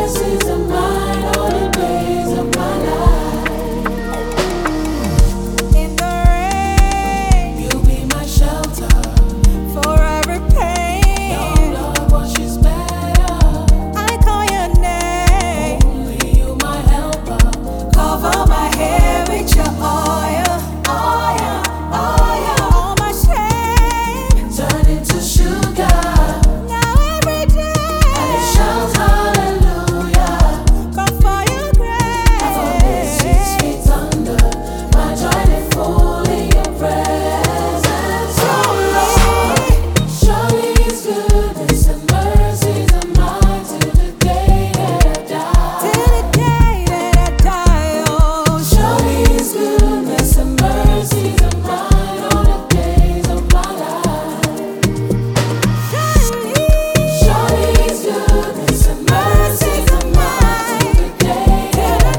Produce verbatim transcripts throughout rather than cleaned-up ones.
mercies are mine all the days of my life. In the rain, You'll be my shelter. for every pain, Your blood washes better. I call your name. Only you my helper. Cover my hair with your oil, oil, oil. All my shame, Turn into sugar. now every day. And it shouts hallelujah. Come for your For this six grace. feet under. My joy is full in your presence. Surely, Surely His goodness and mercies are mine till the day that I die. till the day that I die, oh, Surely His goodness and mercies are mine all the days of my life. surely, Surely His goodness and mercies are mine till the day that I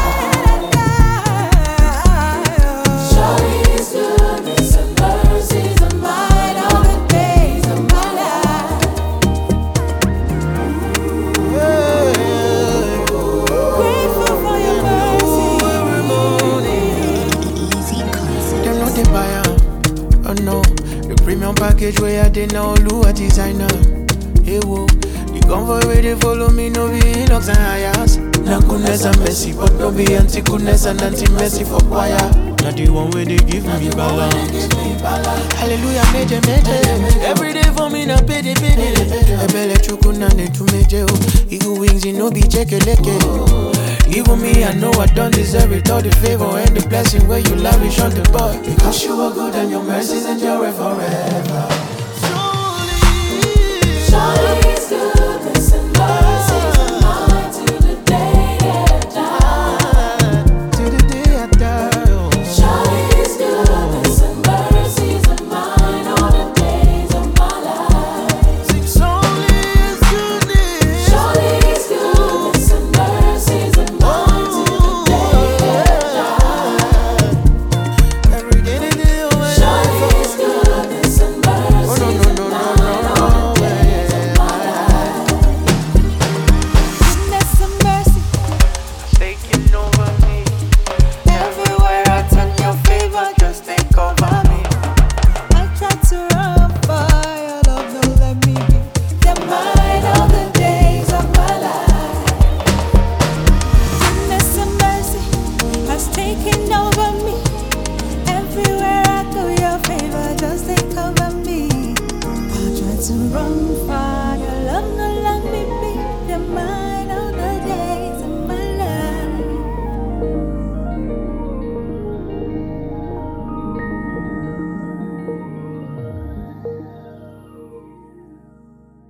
die. Surely His goodness and mercies are mine all the days of my life. Grateful for your mercy. Them know they buy am. Oh no, the premium package where I did now Lua designer. Hey whoa, the convoy where they follow me no be locks and hires. Now goodness and mercy, but no be anti goodness and anti mercy for choir. Not the one where they give me balance. Hallelujah, major, major. Every day for me, na pay the pay. Ebele chukuna ne to major. Eagle wings, you know be check leke. Even me, I know I don't deserve it. All the favor and the blessing where you lavish on the boy. Because you are good and your mercies endure forever. Surely His goodness and mercies are mine till the day that I die. Till the day I die. Oh. Surely His goodness and mercies are mine all the days of my life. It's only His goodness. Surely His goodness and mercies are mine till the day that I die. Every day, day, day of my Surely life. His goodness and Oh, mercies no, no, are no, no, mine no, all no, the days of my life. Goodness and mercy, Taking over me. everywhere I turn, your favor just take over me. I try to run, but your love don't let me be. They're mine all the days of my life. Goodness and mercy has taken over me. Everywhere I go, your favor just take over me. I try to run far.